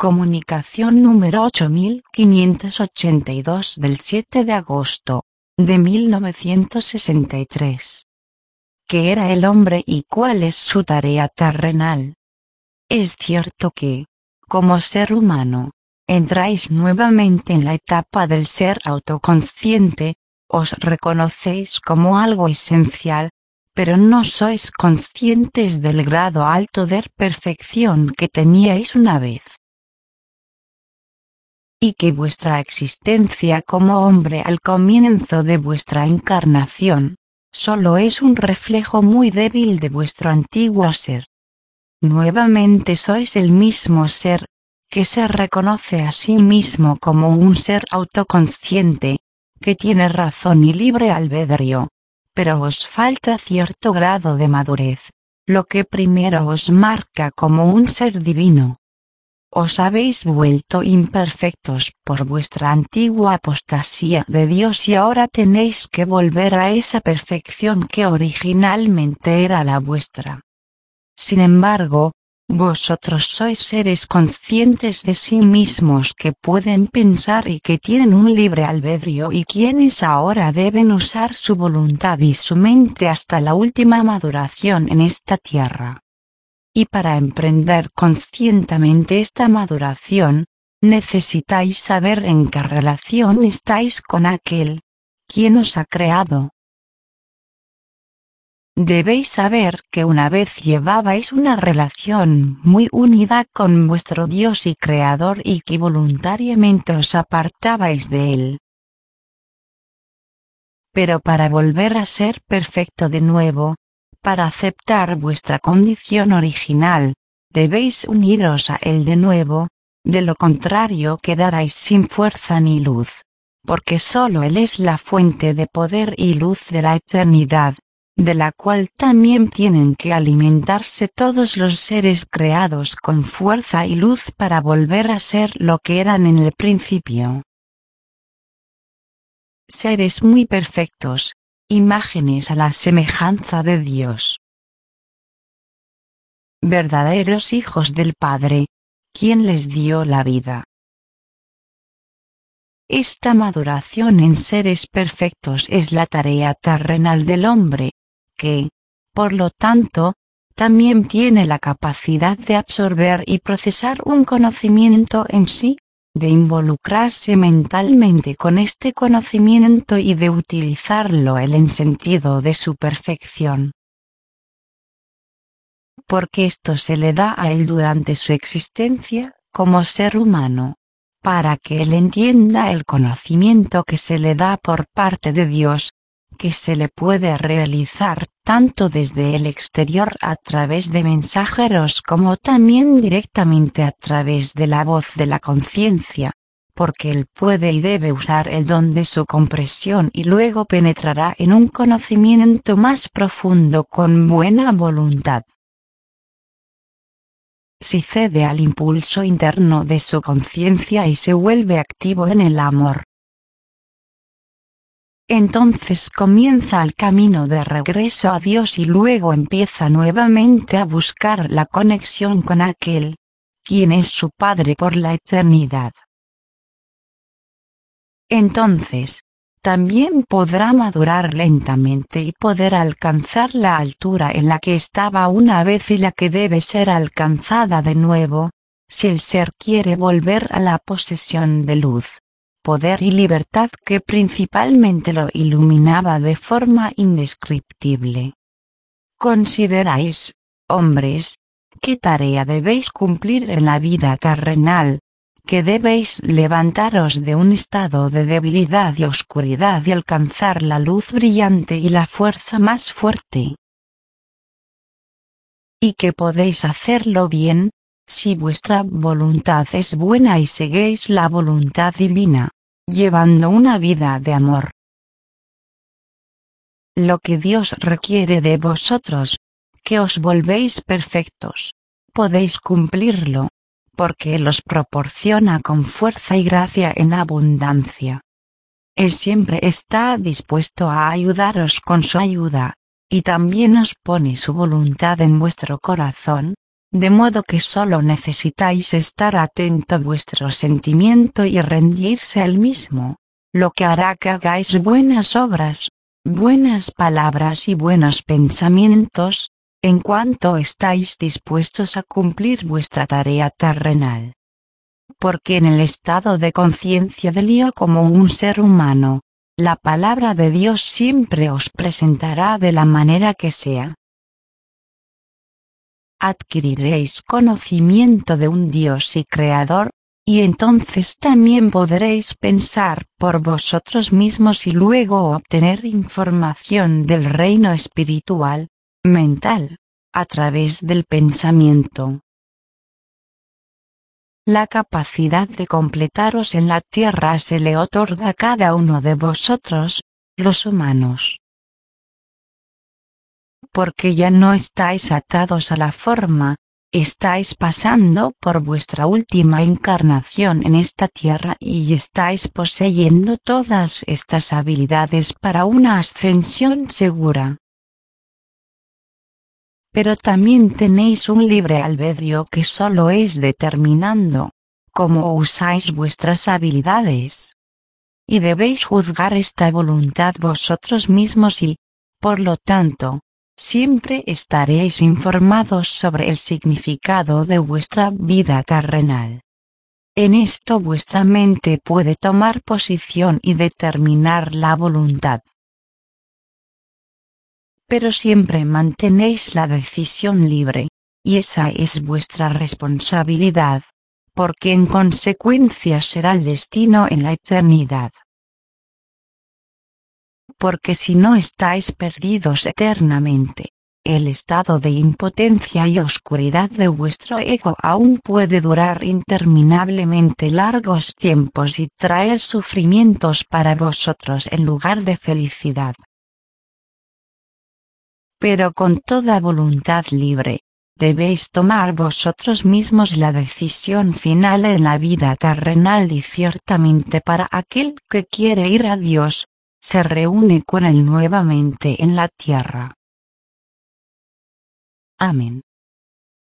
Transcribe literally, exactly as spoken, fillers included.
Comunicación número ocho mil quinientos ochenta y dos del siete de agosto de mil novecientos sesenta y tres. ¿Qué era el hombre y cuál es su tarea terrenal? Es cierto que, como ser humano, entráis nuevamente en la etapa del ser autoconsciente, os reconocéis como algo esencial, pero no sois conscientes del grado alto de perfección que teníais una vez. Y que vuestra existencia como hombre al comienzo de vuestra encarnación, solo es un reflejo muy débil de vuestro antiguo ser. Nuevamente sois el mismo ser, que se reconoce a sí mismo como un ser autoconsciente, que tiene razón y libre albedrío, pero os falta cierto grado de madurez, lo que primero os marca como un ser divino. Os habéis vuelto imperfectos por vuestra antigua apostasía de Dios y ahora tenéis que volver a esa perfección que originalmente era la vuestra. Sin embargo, vosotros sois seres conscientes de sí mismos que pueden pensar y que tienen un libre albedrío y quienes ahora deben usar su voluntad y su mente hasta la última maduración en esta tierra. Y para emprender conscientemente esta maduración, necesitáis saber en qué relación estáis con aquel, quien os ha creado. Debéis saber que una vez llevabais una relación muy unida con vuestro Dios y Creador y que voluntariamente os apartabais de Él. Pero para volver a ser perfecto de nuevo, para aceptar vuestra condición original, debéis uniros a Él de nuevo, de lo contrario quedaréis sin fuerza ni luz, porque solo Él es la fuente de poder y luz de la eternidad, de la cual también tienen que alimentarse todos los seres creados con fuerza y luz para volver a ser lo que eran en el principio. Seres muy perfectos, imágenes a la semejanza de Dios. Verdaderos hijos del Padre, quien les dio la vida. Esta maduración en seres perfectos es la tarea terrenal del hombre, que, por lo tanto, también tiene la capacidad de absorber y procesar un conocimiento en sí, de involucrarse mentalmente con este conocimiento y de utilizarlo en el sentido de su perfección. Porque esto se le da a él durante su existencia, como ser humano, para que él entienda el conocimiento que se le da por parte de Dios, que se le puede realizar tanto desde el exterior a través de mensajeros como también directamente a través de la voz de la conciencia, porque él puede y debe usar el don de su comprensión y luego penetrará en un conocimiento más profundo con buena voluntad. Si cede al impulso interno de su conciencia y se vuelve activo en el amor, entonces comienza el camino de regreso a Dios y luego empieza nuevamente a buscar la conexión con aquel, quien es su Padre por la eternidad. Entonces, también podrá madurar lentamente y poder alcanzar la altura en la que estaba una vez y la que debe ser alcanzada de nuevo, si el ser quiere volver a la posesión de luz, poder y libertad que principalmente lo iluminaba de forma indescriptible. Consideráis, hombres, qué tarea debéis cumplir en la vida terrenal, que debéis levantaros de un estado de debilidad y oscuridad y alcanzar la luz brillante y la fuerza más fuerte. Y que podéis hacerlo bien, si vuestra voluntad es buena y seguís la voluntad divina, llevando una vida de amor. Lo que Dios requiere de vosotros, que os volvéis perfectos, podéis cumplirlo, porque Él os proporciona con fuerza y gracia en abundancia. Él siempre está dispuesto a ayudaros con su ayuda, y también os pone su voluntad en vuestro corazón, de modo que solo necesitáis estar atento a vuestro sentimiento y rendirse al mismo, lo que hará que hagáis buenas obras, buenas palabras y buenos pensamientos, en cuanto estáis dispuestos a cumplir vuestra tarea terrenal. Porque en el estado de conciencia del yo como un ser humano, la palabra de Dios siempre os presentará de la manera que sea. Adquiriréis conocimiento de un Dios y Creador, y entonces también podréis pensar por vosotros mismos y luego obtener información del reino espiritual, mental, a través del pensamiento. La capacidad de completaros en la tierra se le otorga a cada uno de vosotros, los humanos. Porque ya no estáis atados a la forma, estáis pasando por vuestra última encarnación en esta tierra y estáis poseyendo todas estas habilidades para una ascensión segura. Pero también tenéis un libre albedrío que solo es determinando cómo usáis vuestras habilidades. Y debéis juzgar esta voluntad vosotros mismos y, por lo tanto, siempre estaréis informados sobre el significado de vuestra vida terrenal. En esto vuestra mente puede tomar posición y determinar la voluntad. Pero siempre mantenéis la decisión libre, y esa es vuestra responsabilidad, porque en consecuencia será el destino en la eternidad. Porque si no estáis perdidos eternamente, el estado de impotencia y oscuridad de vuestro ego aún puede durar interminablemente largos tiempos y traer sufrimientos para vosotros en lugar de felicidad. Pero con toda voluntad libre, debéis tomar vosotros mismos la decisión final en la vida terrenal y ciertamente para aquel que quiere ir a Dios, se reúne con Él nuevamente en la tierra. Amén.